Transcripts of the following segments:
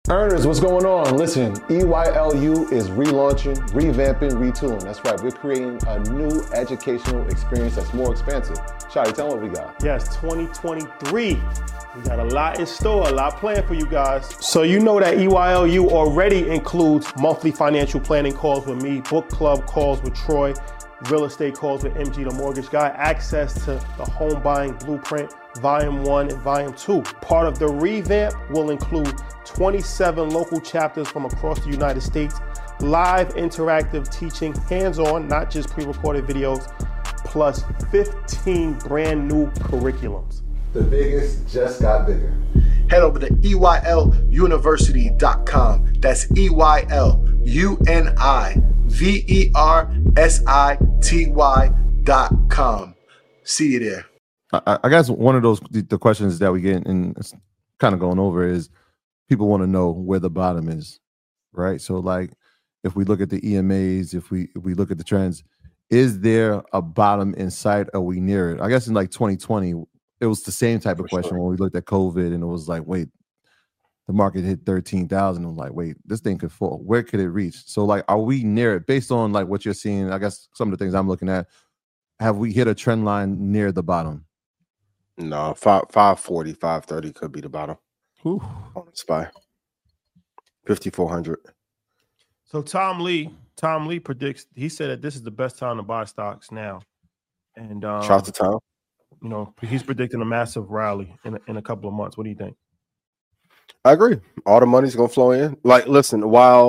Earners, what's going on? Listen, EYLU is relaunching, revamping, retooling. That's right, we're creating a new educational experience that's more expansive. Shadi, tell them what we got. Yes, 2023. We got a lot in store, a lot planned for you guys. So you know that EYLU already includes monthly financial planning calls with me, book club calls with Troy, real estate calls with MG the Mortgage Guy, access to the home buying blueprint, Volume 1 and Volume 2. Part of the revamp will include 27 local chapters from across the United States, live interactive teaching, hands-on, not just pre-recorded videos, plus 15 brand new curriculums. The biggest just got bigger. Head over to EYLUniversity.com. That's EYLUniversity.com. See you there. I guess one of the questions that we get, and it's kind of going over, is people want to know where the bottom is, right? So, like, if we look at the EMAs, if we look at the trends, is there a bottom in sight? Are we near it? I guess in like 2020, it was the same type of question when we looked at COVID, and it was like, wait, the market hit 13,000. I'm like, wait, this thing could fall. Where could it reach? So, like, are we near it? Based on like what you're seeing, I guess some of the things I'm looking at, have we hit a trend line near the bottom? No, 540, 530 could be the bottom. Whew. On the SPY. 5,400. So Tom Lee predicts, he said that this is the best time to buy stocks now. And shout out to Tom. You know, he's predicting a massive rally in a couple of months. What do you think? I agree. All the money's gonna flow in. Like, listen,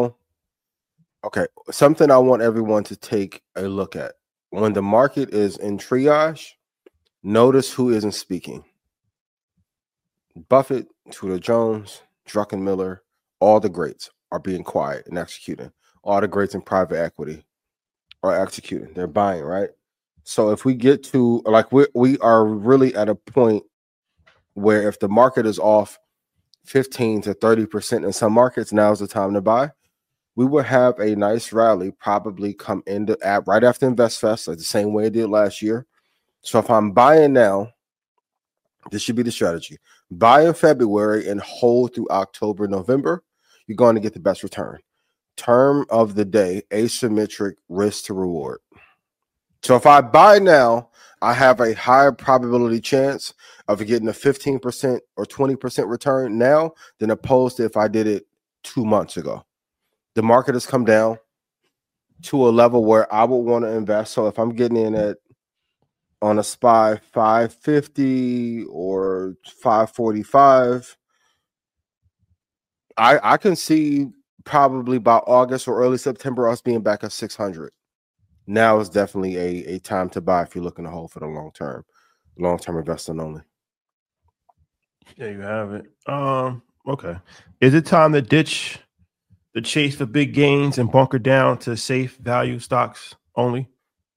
something I want everyone to take a look at. When the market is in triage, notice who isn't speaking. Buffett, Tudor Jones, Druckenmiller, all the greats are being quiet and executing. All the greats in private equity are executing. They're buying, right? So if we get to, like, we are really at a point where if the market is off 15 to 30% in some markets, now's the time to buy. We will have a nice rally probably come into right after InvestFest, like the same way it did last year. So if I'm buying now, this should be the strategy. Buy in February and hold through October, November. You're going to get the best return. Term of the day, asymmetric risk to reward. So if I buy now, I have a higher probability chance of getting a 15% or 20% return now than opposed to if I did it 2 months ago. The market has come down to a level where I would want to invest. So if I'm getting in on a SPY 550 or 545, I can see probably by August or early September us being back at 600. Now is definitely a time to buy if you're looking to hold for the long term investing only. There you have it. Okay. Is it time to ditch the chase for big gains and bunker down to safe value stocks only?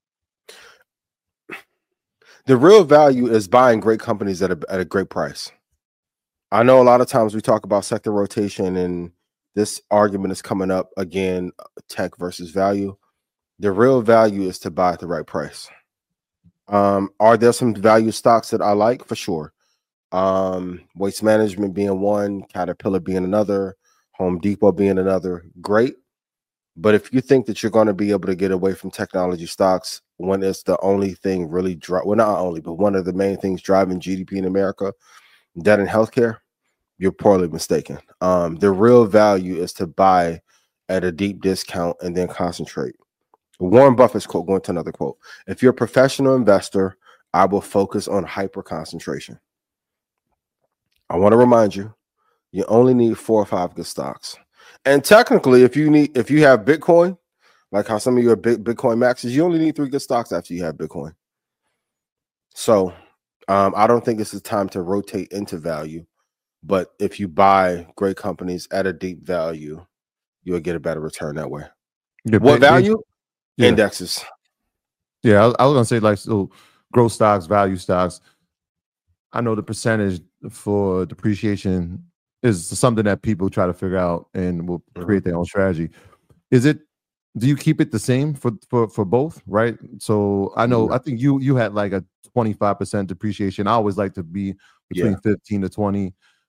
The real value is buying great companies at a great price. I know a lot of times we talk about sector rotation, and this argument is coming up again, tech versus value. The real value is to buy at the right price. Are there some value stocks that I like? For sure. Waste Management being one, Caterpillar being another, Home Depot being another. Great. But if you think that you're going to be able to get away from technology stocks when it's the only thing really not only, but one of the main things driving GDP in America, debt and healthcare, you're poorly mistaken. The real value is to buy at a deep discount and then concentrate. Warren Buffett's quote, going to another quote. If you're a professional investor, I will focus on hyper concentration. I want to remind you, you only need 4 or 5 good stocks. And technically, if you have Bitcoin, like how some of you are Bitcoin maxes, you only need 3 good stocks after you have Bitcoin. So I don't think it's the time to rotate into value. But if you buy great companies at a deep value, you'll get a better return that way. What value? Yeah. Indexes. Yeah, I was gonna say, like, so growth stocks, value stocks. I know the percentage for depreciation is something that people try to figure out and will create their own strategy. Do you keep it the same for both? Right. So I know, I think you had like a 25% depreciation. I always like to be between 15 to 20.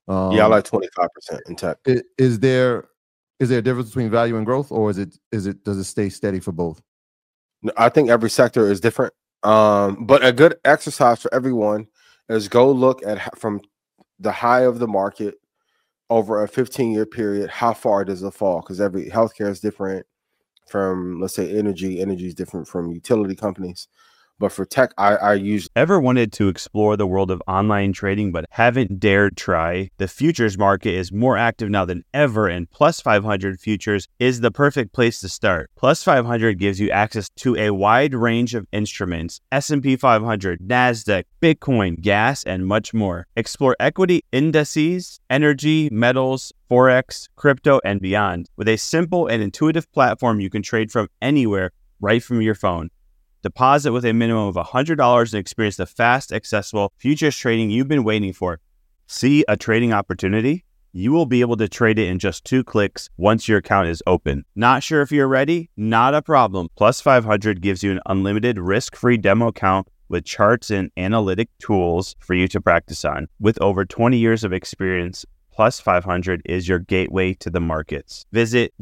Yeah, I like 25% in tech. Is there a difference between value and growth, or does it stay steady for both? I think every sector is different. But a good exercise for everyone is go look at from the high of the market over a 15-year period, how far does it fall? Because every healthcare is different from, let's say, energy. Energy is different from utility companies. But for tech, I usually... Ever wanted to explore the world of online trading but haven't dared try? The futures market is more active now than ever, and Plus 500 Futures is the perfect place to start. Plus 500 gives you access to a wide range of instruments: S&P 500, NASDAQ, Bitcoin, gas, and much more. Explore equity indices, energy, metals, Forex, crypto, and beyond. With a simple and intuitive platform you can trade from anywhere, right from your phone. Deposit with a minimum of $100 and experience the fast, accessible futures trading you've been waiting for. See a trading opportunity? You will be able to trade it in just 2 clicks once your account is open. Not sure if you're ready? Not a problem. Plus 500 gives you an unlimited risk-free demo account with charts and analytic tools for you to practice on. With over 20 years of experience, Plus 500 is your gateway to the markets. Visit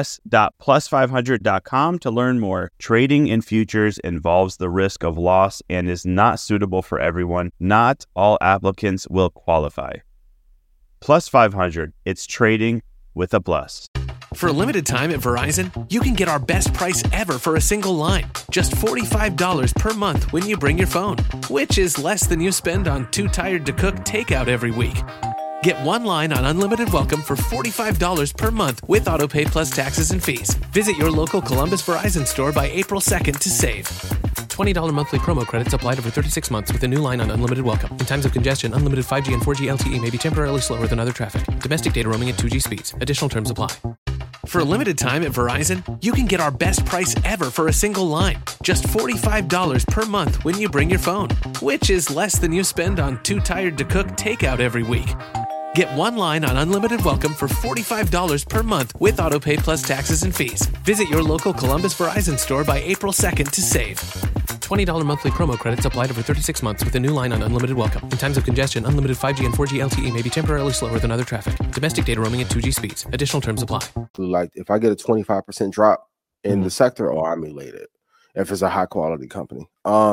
us.plus500.com to learn more. Trading in futures involves the risk of loss and is not suitable for everyone. Not all applicants will qualify. Plus 500, it's trading with a plus. For a limited time at Verizon, you can get our best price ever for a single line. Just $45 per month when you bring your phone, which is less than you spend on Too Tired to Cook takeout every week. Get 1 line on Unlimited Welcome for $45 per month with AutoPay plus taxes and fees. Visit your local Columbus Verizon store by April 2nd to save. $20 monthly promo credits applied over 36 months with a new line on Unlimited Welcome. In times of congestion, unlimited 5G and 4G LTE may be temporarily slower than other traffic. Domestic data roaming at 2G speeds. Additional terms apply. For a limited time at Verizon, you can get our best price ever for a single line. Just $45 per month when you bring your phone, which is less than you spend on Too Tired to Cook takeout every week. Get 1 line on Unlimited Welcome for $45 per month with AutoPay plus taxes and fees. Visit your local Columbus Verizon store by April 2nd to save. $20 monthly promo credits applied over 36 months with a new line on Unlimited Welcome. In times of congestion, unlimited 5G and 4G LTE may be temporarily slower than other traffic. Domestic data roaming at 2G speeds. Additional terms apply. Like if I get a 25% drop in the sector, I'm elated if it's a high quality company.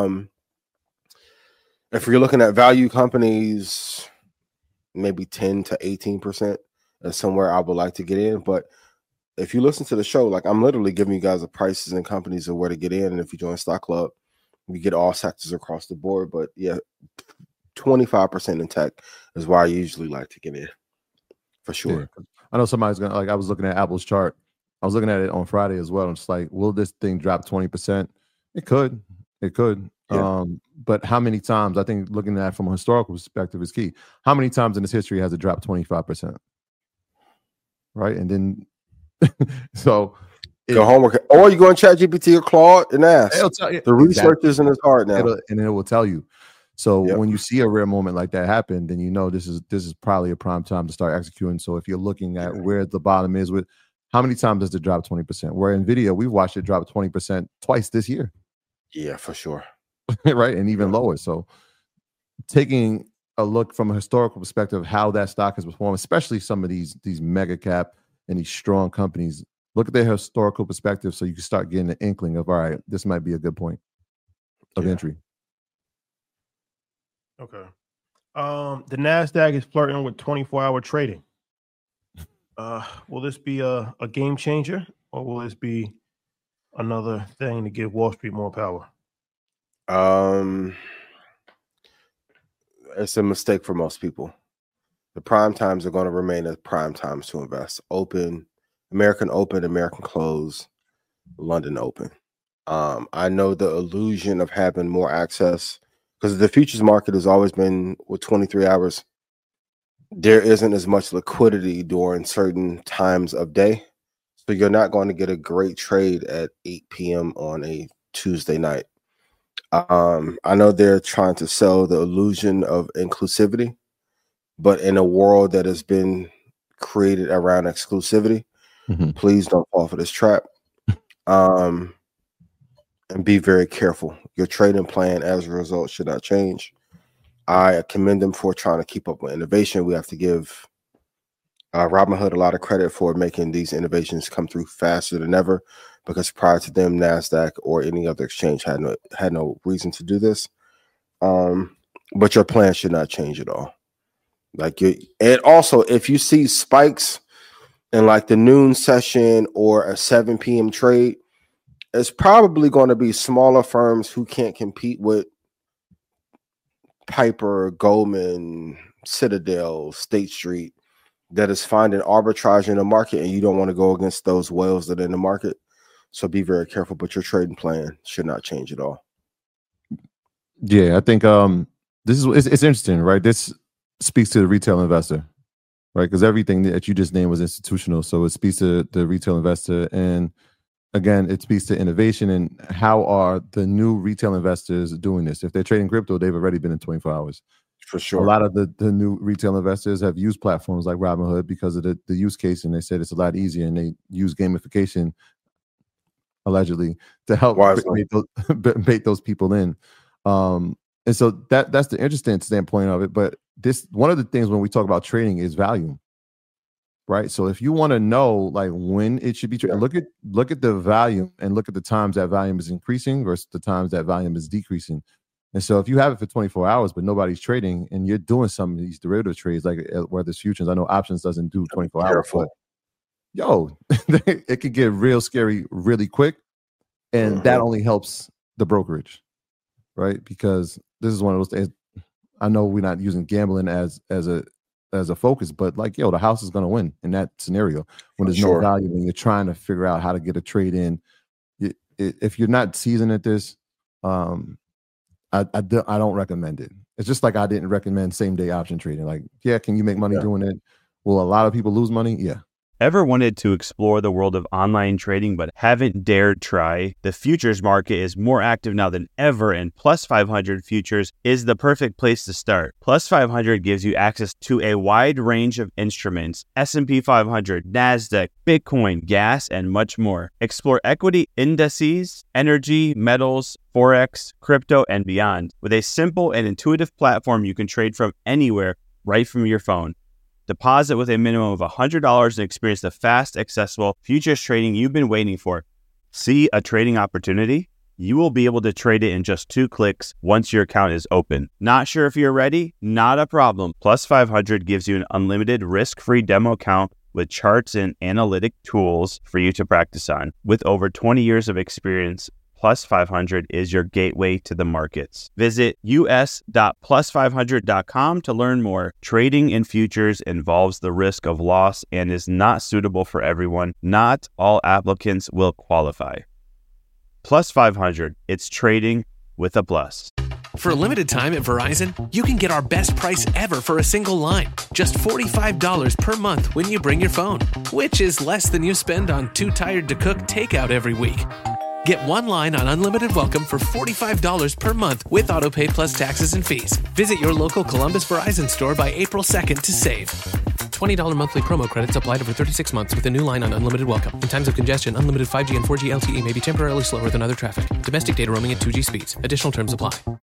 If you're looking at value companies, maybe 10 to 18% is somewhere I would like to get in. But if you listen to the show, like I'm literally giving you guys the prices and companies of where to get in. And if you join Stock Club, we get all sectors across the board. But yeah, 25% in tech is where I usually like to get in for sure. Yeah. I know somebody's gonna, like, I was looking at Apple's chart. I was looking at it on Friday as well. And it's like, will this thing drop 20%? It could. Yeah. But how many times? I think looking at it from a historical perspective is key. How many times in its history has it dropped 25%? Right, and then so go homework, or you go on ChatGPT or Claude and ask. The research is in his heart now, and it will tell you. So when you see a rare moment like that happen, then you know this is probably a prime time to start executing. So if you're looking at where the bottom is, with how many times does it drop 20%? Where NVIDIA, we've watched it drop 20% twice this year. Yeah, for sure. Right, and even lower. So taking a look from a historical perspective of how that stock has performed, especially some of these mega cap and these strong companies, look at their historical perspective so you can start getting an inkling of, all right, this might be a good point of entry. Okay. The NASDAQ is flirting with 24-hour trading. Will this be a game changer, or will this be another thing to give Wall Street more power? It's a mistake for most people. The prime times are going to remain as prime times to invest. Open, American Open, American Close, London Open. I know the illusion of having more access, because the futures market has always been with 23 hours. There isn't as much liquidity during certain times of day. So you're not going to get a great trade at 8 p.m. on a Tuesday night. I know they're trying to sell the illusion of inclusivity, but in a world that has been created around exclusivity, please don't fall for this trap. And be very careful. Your trading plan as a result should not change. I commend them for trying to keep up with innovation. We have to give Robinhood a lot of credit for making these innovations come through faster than ever, because prior to them, NASDAQ or any other exchange had no reason to do this. But your plan should not change at all. And also, if you see spikes in like the noon session or a 7 p.m. trade, it's probably going to be smaller firms who can't compete with Piper, Goldman, Citadel, State Street, that is finding arbitrage in the market, and you don't want to go against those whales that are in the market. So be very careful, but your trading plan should not change at all. Yeah, I think it's interesting, right? This speaks to the retail investor, right? Because everything that you just named was institutional, so it speaks to the retail investor, and again, it speaks to innovation and how are the new retail investors doing this. If they're trading crypto, they've already been in 24 hours. For sure. A lot of the new retail investors have used platforms like Robinhood because of the use case, and they said it's a lot easier, and they use gamification, allegedly, to help bait those people in. And so that's the interesting standpoint of it. But this, one of the things when we talk about trading is value, right? So if you want to know like when it should be traded, look at the volume and look at the times that volume is increasing versus the times that volume is decreasing. And so if you have it for 24 hours, but nobody's trading, and you're doing some of these derivative trades, like whether it's futures, I know options doesn't do 24 hours, but it could get real scary really quick. And that only helps the brokerage, right? Because this is one of those things. I know we're not using gambling as a focus, but like, the house is going to win in that scenario when there's no value and you're trying to figure out how to get a trade in. If you're not seasoned at this, I don't recommend it. It's just like I didn't recommend same day option trading. Like, can you make money doing it? Will a lot of people lose money? Yeah. Ever wanted to explore the world of online trading but haven't dared try? The futures market is more active now than ever, and Plus 500 Futures is the perfect place to start. Plus 500 gives you access to a wide range of instruments: S&P 500, NASDAQ, Bitcoin, gas, and much more. Explore equity, indices, energy, metals, Forex, crypto, and beyond. With a simple and intuitive platform, you can trade from anywhere, right from your phone. Deposit with a minimum of $100 and experience the fast, accessible futures trading you've been waiting for. See a trading opportunity? You will be able to trade it in just 2 clicks once your account is open. Not sure if you're ready? Not a problem. Plus 500 gives you an unlimited risk-free demo account with charts and analytic tools for you to practice on. With over 20 years of experience, Plus 500 is your gateway to the markets. Visit us.plus500.com to learn more. Trading in futures involves the risk of loss and is not suitable for everyone. Not all applicants will qualify. Plus 500, it's trading with a plus. For a limited time at Verizon, you can get our best price ever for a single line. Just $45 per month when you bring your phone, which is less than you spend on Too Tired to Cook takeout every week. Get one line on Unlimited Welcome for $45 per month with AutoPay plus taxes and fees. Visit your local Columbus Verizon store by April 2nd to save. $20 monthly promo credits applied over 36 months with a new line on Unlimited Welcome. In times of congestion, unlimited 5G and 4G LTE may be temporarily slower than other traffic. Domestic data roaming at 2G speeds. Additional terms apply.